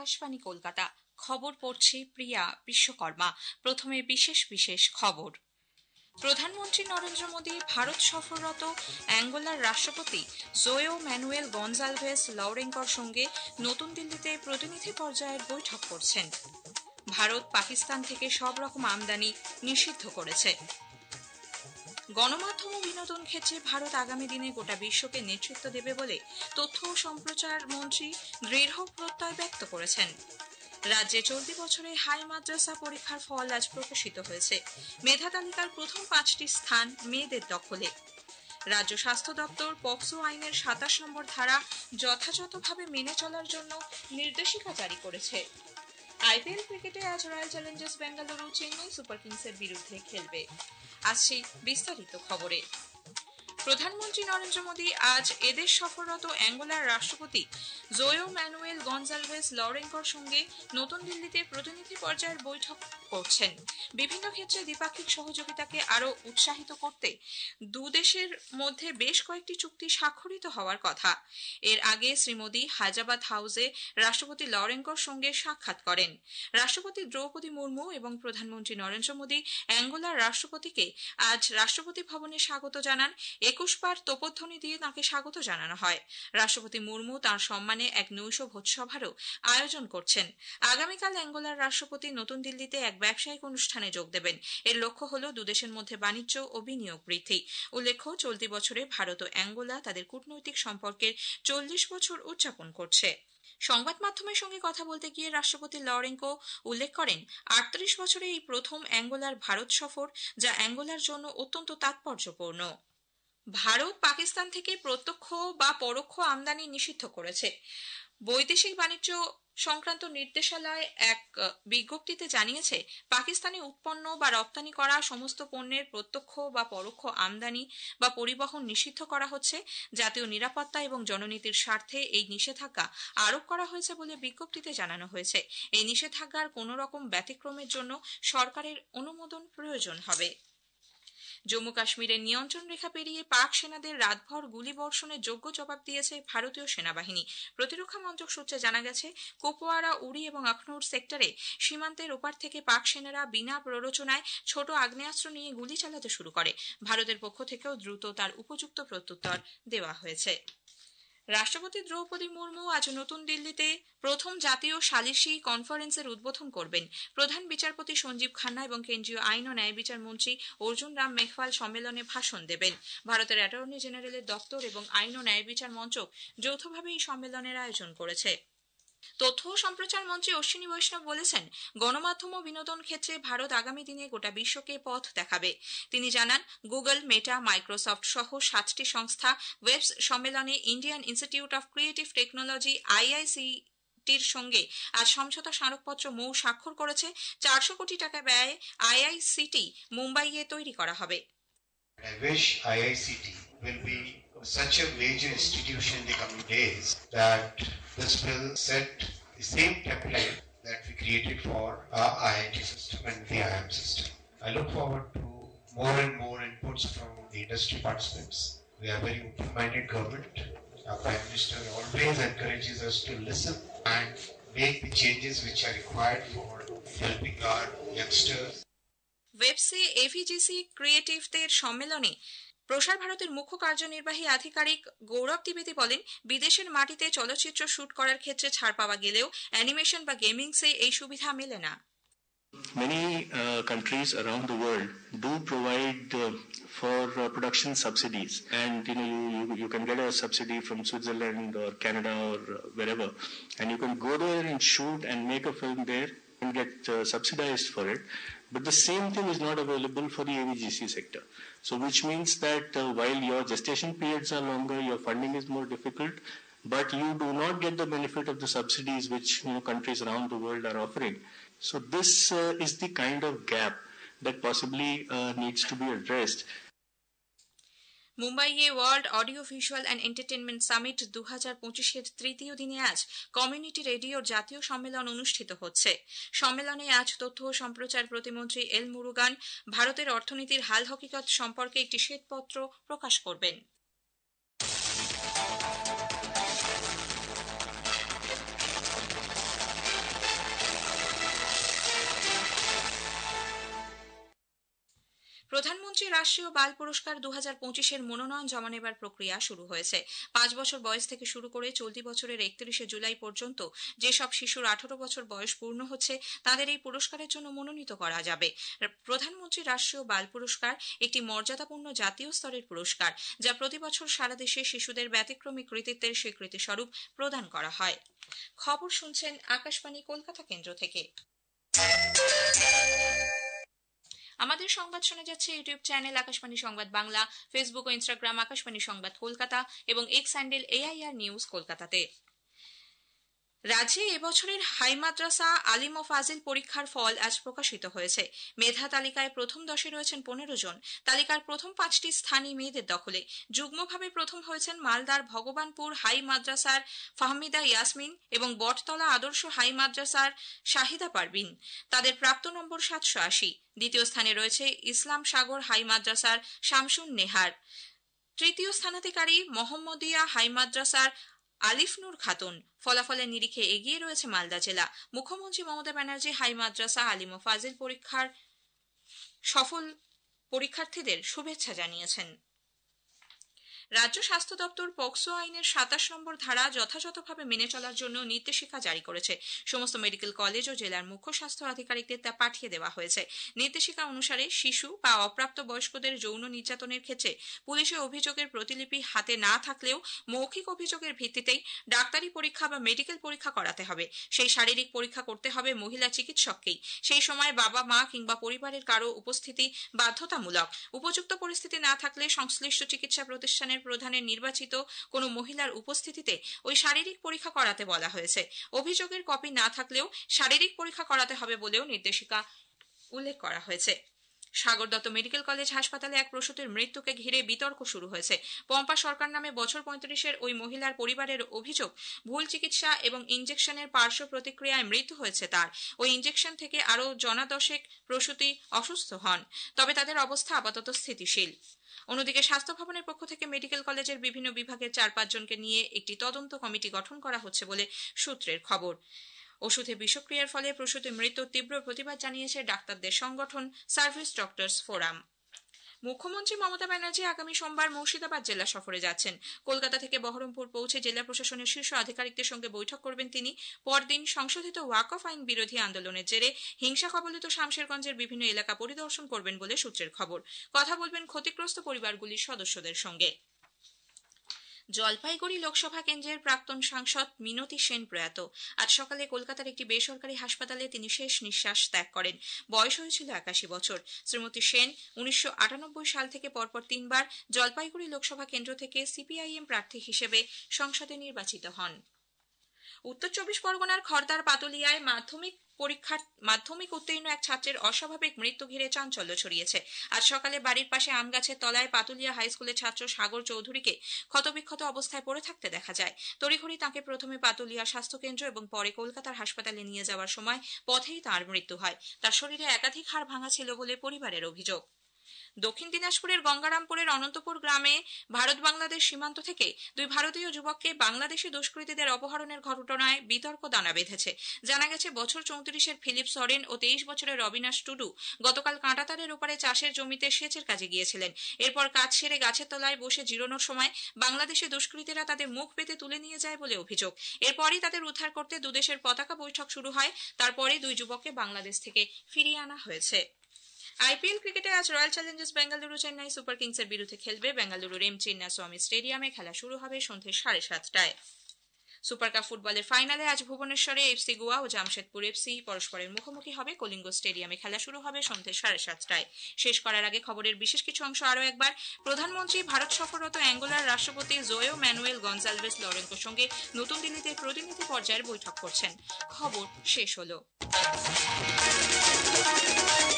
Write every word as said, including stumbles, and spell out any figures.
আকাশবাণী কলকাতা। খবর পড়ছি প্রিয়া বিশ্বকর্মা। প্রথমে বিশেষ বিশেষ খবর। প্রধানমন্ত্রী নরেন্দ্র মোদী ভারত সফররত অ্যাঙ্গোলার রাষ্ট্রপতি জোয়ো ম্যানুয়েল গনজালভেস লরেঙ্কোর সঙ্গে নতুন দিল্লিতে প্রতিনিধি পর্যায়ের বৈঠক করছেন। ভারত পাকিস্তান থেকে সব রকম আমদানি নিষিদ্ধ করেছে। গণমাধ্যম ও বিনোদন ক্ষেত্রে ভারত আগামী দিনে গোটা বিশ্বকে নেতৃত্ব দেবে বলে তথ্য ও সম্প্রচার মন্ত্রী দৃঢ় প্রত্যয় ব্যক্ত করেছেন। রাজ্যে চলতি বছরে হাই মাদ্রাসা পরীক্ষার ফল আজ প্রকাশিত হয়েছে। মেধা তালিকার প্রথম পাঁচটি স্থান মেয়েদের দখলে। রাজ্য স্বাস্থ্য দপ্তর পক্সো আইনের সাতাশ নম্বর ধারা যথাযথভাবে মেনে চলার জন্য নির্দেশিকা জারি করেছে। আইপিএল ক্রিকেটে আজ Royal Challengers Bengaluru Chennai Super কিংসের বিরুদ্ধে খেলবে। আসছি বিস্তারিত খবরে। প্রধানমন্ত্রী নরেন্দ্র মোদী আজ এদেশ সফররত অ্যাঙ্গোলার রাষ্ট্রপতি জোয়ো ম্যানুয়েল গনজালভেস লরেঙ্কোর সঙ্গে নতুন দিল্লিতে প্রতিনিধি পর্যায়ের বৈঠক করছেন। বিভিন্ন ক্ষেত্রে দ্বিপাক্ষিক সহযোগিতাকে আরও উৎসাহিত করতে দু দেশের মধ্যে বেশ কয়েকটি চুক্তি স্বাক্ষরিত হওয়ার কথা। এর আগে শ্রী মোদী হায়দ্রাবাদ হাউসে রাষ্ট্রপতি লরেঙ্কোর সঙ্গে সাক্ষাৎ করেন। রাষ্ট্রপতি দ্রৌপদী মুর্মু এবং প্রধানমন্ত্রী নরেন্দ্র মোদী অ্যাঙ্গোলার রাষ্ট্রপতিকে আজ রাষ্ট্রপতি ভবনে স্বাগত জানান। একুশ বার তোপধ্বনি দিয়ে তাঁকে স্বাগত জানানো হয়। রাষ্ট্রপতি মুর্মু তাঁর সম্মানে এক নৈশ ভোজসভারও আয়োজন করছেন। আগামীকাল অ্যাঙ্গোলার রাষ্ট্রপতি নতুন দিল্লিতে এক ব্যবসায়িক অনুষ্ঠানে যোগ দেবেন। এর লক্ষ্য হল দুদেশের মধ্যে বাণিজ্য ও বিনিয়োগ বৃদ্ধি। উল্লেখ্য, চলতি বছরে ভারত ও অ্যাঙ্গোলা তাদের কূটনৈতিক সম্পর্কের চল্লিশ বছর উদযাপন করছে। সংবাদ মাধ্যমের সঙ্গে কথা বলতে গিয়ে রাষ্ট্রপতি লরেঙ্কো উল্লেখ করেন, আটত্রিশ বছরে এই প্রথম অ্যাঙ্গোলার ভারত সফর, যা অ্যাঙ্গোলার জন্য অত্যন্ত তাৎপর্যপূর্ণ। ভারত পাকিস্তান থেকে প্রত্যক্ষ বা পরোক্ষ আমদানি নিষিদ্ধ করেছে। বৈদেশিক বাণিজ্য সংক্রান্ত নির্দেশালয় এক বিজ্ঞপ্তিতে জানিয়েছে, পাকিস্তানে উৎপন্ন বা রপ্তানি করা সমস্ত পণ্যের প্রত্যক্ষ বা পরোক্ষ আমদানি বা পরিবহন নিষিদ্ধ করা হচ্ছে। জাতীয় নিরাপত্তা এবং জননীতির স্বার্থে এই নিষেধাজ্ঞা আরোপ করা হয়েছে বলে বিজ্ঞপ্তিতে জানানো হয়েছে। এই নিষেধাজ্ঞার কোনো রকম ব্যতিক্রমের জন্য সরকারের অনুমোদন প্রয়োজন হবে। জম্মু কাশ্মীরের নিয়ন্ত্রণ রেখা পেরিয়ে পাক সেনাদের রাতভর গুলিবর্ষণের যোগ্য জবাব দিয়েছে ভারতীয় সেনাবাহিনী। প্রতিরক্ষা মন্ত্রক সূত্রে জানা গেছে, কুপওয়ারা, উড়ি এবং আখনৌর সেক্টরে সীমান্তের ওপার থেকে পাক সেনারা বিনা প্ররোচনায় ছোট আগ্নেয়াস্ত্র নিয়ে গুলি চালাতে শুরু করে। ভারতের পক্ষ থেকেও দ্রুত তার উপযুক্ত প্রত্যুত্তর দেওয়া হয়েছে। রাষ্ট্রপতি দ্রৌপদী মুর্মু আজ নতুন দিল্লিতে প্রথম জাতীয় সালিসি কনফারেন্সের উদ্বোধন করবেন। প্রধান বিচারপতি সঞ্জীব খান্না এবং কেন্দ্রীয় আইন ও ন্যায় বিচার মন্ত্রী অর্জুন রাম মেঘওয়াল সম্মেলনে ভাষণ দেবেন। ভারতের অ্যাটর্নি জেনারেলের দপ্তর এবং আইন ও ন্যায় বিচার মন্ত্রক যৌথভাবে এই সম্মেলনের আয়োজন করেছে। তথ্য ও সম্প্রচার মন্ত্রী অশ্বিনী বৈষ্ণব বলেছেন, গণমাধ্যম ও বিনোদন ক্ষেত্রে ভারত আগামী দিনে গোটা বিশ্বকে পথ দেখাবে। তিনি জানান, গুগল, মেটা, মাইক্রোসফট সহ সাতটি সংস্থা ওয়েবস সম্মেলনে Indian Institute of Creative Technology IIC টির সঙ্গে আজ সমঝোতা স্মারকপত্র মৌ স্বাক্ষর করেছে। চারশো কোটি টাকা ব্যয়ে আইআইসিটি মুম্বাইয়ে তৈরি করা হবে। I wish I I C T will be such a major institution in the coming days that this will set the same template that we created for our I I T system and the I I M system. I look forward to more and more inputs from the industry participants. We are a very open-minded government. Our Prime Minister always encourages us to listen and make the changes which are required for helping our youngsters. ওয়েবসে এভিজিসি ক্রিয়েটিভদের সম্মেলনে প্রসার ভারতের মুখ্য কার্যনির্বাহী আধিকারিক গৌরব দ্বিবেদী বলেন, বিদেশের মাটিতে চলচ্চিত্র শুট করার ক্ষেত্রে ছাড় পাওয়া গেলেও অ্যানিমেশন বা গেমিংসে এই সুবিধা মেলে না। Many uh, countries around the world do provide uh, for uh, production subsidies, and you know you, you you can get a subsidy from Switzerland or Canada or uh, wherever, and you can go there and shoot and make a film there and get uh, subsidized for it. But the same thing is not available for the A V G C sector. So which means that uh, while your gestation periods are longer, your funding is more difficult, but you do not get the benefit of the subsidies which you know countries around the world are offering. So this uh, is the kind of gap that possibly uh, needs to be addressed. মুম্বাইয়ে World Audio Visual and Entertainment Summit দু হাজার পঁচিশের তৃতীয় দিনে আজ community রেডিওর জাতীয় সম্মেলন অনুষ্ঠিত হচ্ছে। সম্মেলনে আজ তথ্য ও সম্প্রচার প্রতিমন্ত্রী এল মুরুগান ভারতের অর্থনীতির হাল হকিকত সম্পর্কে একটি শ্বেতপত্র প্রকাশ করবেন। রাষ্ট্রীয় বাল পুরস্কার দু হাজার পঁচিশের মনোনয়ন জমা নেবার প্রক্রিয়া শুরু হয়েছে। পাঁচ বছর বয়স থেকে শুরু করে চলতি বছরের একত্রিশে জুলাই পর্যন্ত যেসব শিশুর আঠারো বছর বয়স পূর্ণ হচ্ছে তাদের এই পুরস্কারের জন্য মনোনীত করা যাবে। প্রধানমন্ত্রী রাষ্ট্রীয় বাল পুরস্কার একটি মর্যাদাপূর্ণ জাতীয় স্তরের পুরস্কার, যা প্রতি বছর সারা দেশে শিশুদের ব্যতিক্রমী কৃতিত্বের স্বীকৃতি স্বরূপ প্রদান করা হয়। খবর শুনছেন আকাশবাণী কলকাতা কেন্দ্র থেকে। আমাদের সংবাদ শোনা যাচ্ছে YouTube channel Akashvani Sangbad Bangla, Facebook ও ইনস্টাগ্রাম আকাশবাণী সংবাদ কলকাতা এবং এক্স হ্যান্ডেল এআইআর নিউজ কলকাতাতে। রাজ্যে এবছরের হাই মাদ্রাসা আলিম ও ফাজিল পরীক্ষার ফল আজ প্রকাশিত হয়েছে। মেধা তালিকায় প্রথম দশে রয়েছেন পনেরো জন। তালিকার প্রথম পাঁচটি স্থানই মেয়েদের দখলে। যুগ্মভাবে প্রথম হয়েছেন মালদার ভগবানপুর হাই মাদ্রাসার ফাহমিদা ইয়াসমিন এবং বটতলা আদর্শ হাই মাদ্রাসার শাহিদা পারবিন। তাদের প্রাপ্ত নম্বর সাতশো আশি। দ্বিতীয় স্থানে রয়েছে ইসলাম সাগর হাই মাদ্রাসার শামসুন নেহার। তৃতীয় স্থানাধিকারী মোহাম্মদিয়া হাই মাদ্রাসার আলিফনুর খাতুন। ফলাফলের নিরিখে এগিয়ে রয়েছে মালদা জেলা। মুখ্যমন্ত্রী মমতা ব্যানার্জি হাই মাদ্রাসা আলিম ও ফাজিল পরীক্ষার সফল পরীক্ষার্থীদের শুভেচ্ছা জানিয়েছেন। রাজ্য স্বাস্থ্য দপ্তর পক্সো আইনের সাতাশ নম্বর ধারা যথাযথভাবে মেনে চলার জন্য নির্দেশিকা জারি করেছে। সমস্ত মেডিকেল কলেজ ও জেলার মুখ্য স্বাস্থ্য আধিকারিকদের তা পাঠিয়ে দেওয়া হয়েছে। নির্দেশিকা অনুসারে শিশু বা অপ্রাপ্ত বয়স্কদের যৌন নির্যাতনের ক্ষেত্রে পুলিশের অভিযোগের প্রতিলিপি হাতে না থাকলেও মৌখিক অভিযোগের ভিত্তিতেই ডাক্তারি পরীক্ষা বা মেডিকেল পরীক্ষা করাতে হবে। সেই শারীরিক পরীক্ষা করতে হবে মহিলা চিকিৎসককেই। সেই সময় বাবা মা কিংবা পরিবারের কারো উপস্থিতি বাধ্যতামূলক। উপযুক্ত পরিস্থিতি না থাকলে সংশ্লিষ্ট চিকিৎসা প্রতিষ্ঠানের প্রধানের নির্বাচিত কোনো মহিলার উপস্থিতিতে ওই শারীরিক পরীক্ষা করাতে বলা হয়েছে। অভিযোগের কপি না থাকলেও শারীরিক পরীক্ষা করাতে হবে বলেও নির্দেশিকা উল্লেখ করা হয়েছে। সাগর দত্ত মেডিকেল কলেজ হাসপাতালে এক প্রসূতির মৃত্যুকে ঘিরে বিতর্ক শুরু হয়েছে। পম্পা সরকার নামে বছর পঁয়ত্রিশের ওই মহিলার পরিবারের অভিযোগ, ভুল চিকিৎসা এবং ইঞ্জেকশনের পার্শ্ব প্রতিক্রিয়ায় মৃত্যু হয়েছে তার। ওই ইঞ্জেকশন থেকে আরও জনা দশেক প্রসূতি অসুস্থ হন, তবে তাদের অবস্থা আপাতত স্থিতিশীল। অন্যদিকে স্বাস্থ্য ভবনের পক্ষ থেকে মেডিকেল কলেজের বিভিন্ন বিভাগের চার পাঁচজনকে নিয়ে একটি তদন্ত কমিটি গঠন করা হচ্ছে বলে সূত্রের খবর। ওষুধে বিষক্রিয়ার ফলে প্রসূতির মৃত্যুর তীব্র প্রতিবাদ জানিয়েছে ডাক্তারদের সংগঠন সার্ভিস ডক্টরস ফোরাম। মুখ্যমন্ত্রী মমতা ব্যানার্জি আগামী সোমবার মুর্শিদাবাদ জেলা সফরে যাচ্ছেন। কলকাতা থেকে বহরমপুর পৌঁছে জেলা প্রশাসনের শীর্ষ আধিকারিকদের সঙ্গে বৈঠক করবেন তিনি। পরদিন সংশোধিত ওয়াকফ আইন বিরোধী আন্দোলনের জেরে হিংসা কবলিত শামশেরগঞ্জের বিভিন্ন এলাকা পরিদর্শন করবেন বলে সূত্রের খবর। কথা বলবেন ক্ষতিগ্রস্ত পরিবারগুলির সদস্যদের সঙ্গে। জলপাইগুড়ি লোকসভা কেন্দ্রের প্রাক্তন সাংসদ মিনতি সেন প্রয়াত। আজ সকালে কলকাতার একটি বেসরকারি হাসপাতালে তিনি শেষ নিঃশ্বাস ত্যাগ করেন। বয়স হয়েছিল একাশি বছর। শ্রীমতী সেন উনিশশো আটানব্বই সাল থেকে পরপর তিনবার জলপাইগুড়ি লোকসভা কেন্দ্র থেকে সিপিআইএম প্রার্থী হিসেবে সংসদে নির্বাচিত হন। উত্তর চব্বিশ পরগনার খড়দার পাতুলিয়ায় মাধ্যমিক পরীক্ষার মাধ্যমিক উত্তীর্ণ এক ছাত্রের অস্বাভাবিক মৃত্যু ঘিরে চাঞ্চল্য ছড়িয়েছে। আজ সকালে বাড়ির পাশে আম গাছের তলায় পাতুলিয়া হাই স্কুলের ছাত্র সাগর চৌধুরীকে ক্ষতবিক্ষত অবস্থায় পড়ে থাকতে দেখা যায়। তড়িঘড়ি তাঁকে প্রথমে পাতুলিয়া স্বাস্থ্যকেন্দ্র এবং পরে কলকাতার হাসপাতালে নিয়ে যাওয়ার সময় পথেই তাঁর মৃত্যু হয়। তার শরীরে একাধিক হাড় ভাঙা ছিল বলে পরিবারের অভিযোগ। দক্ষিণ দিনাজপুরের গঙ্গারামপুরের অনন্তপুর গ্রামে ভারত বাংলাদেশ সীমান্ত থেকে দুই ভারতীয় যুবককে বাংলাদেশি দুষ্কৃতীদের অপহরণের ঘটনায় বিতর্ক দানা বেঁধেছে। জানা গেছে, বছর চৌত্রিশের ফিলিপ সরেন ও তেইশ বছরের অবিনাশ টুডু গতকাল কাঁটাতারের ওপারে চাষের জমিতে সেচের কাজে গিয়েছিলেন। এরপর কাজ সেরে গাছের তলায় বসে জিরানোর সময় বাংলাদেশি দুষ্কৃতীরা তাদের মুখ পেতে তুলে নিয়ে যায় বলে অভিযোগ। এরপরই তাদের উদ্ধার করতে দুদেশের পতাকা বৈঠক শুরু হয়। তারপরে দুই যুবককে বাংলাদেশ থেকে ফিরিয়ে আনা হয়েছে। আইপিএল ক্রিকেটে আজ Royal Challengers Bengaluru Chennai Super কিংসের বিরুদ্ধে খেলবে। বেঙ্গালুরুর এম চিন্নাস্বামী স্টেডিয়ামে খেলা শুরু হবে সন্ধ্যে সাড়ে সাতটায়। সুপার কাপ ফুটবলের ফাইনালে আজ ভুবনেশ্বরে এফসি গোয়া ও জামশেদপুর এফসি পরস্পরের মুখোমুখি হবে। কলিঙ্গ স্টেডিয়ামে খেলা শুরু হবে সন্ধ্যে সাড়ে সাতটায়। শেষ করার আগে খবরের বিশেষ কিছু অংশ আরও একবার। প্রধানমন্ত্রী ভারত সফররত অ্যাঙ্গোলার রাষ্ট্রপতি জোয়েও ম্যানুয়েল গনজালভেস লরেন্সোর সঙ্গে নতুন দিল্লিতে প্রতিনিধি পর্যায়ের বৈঠক করছেন। খবর শেষ হলো।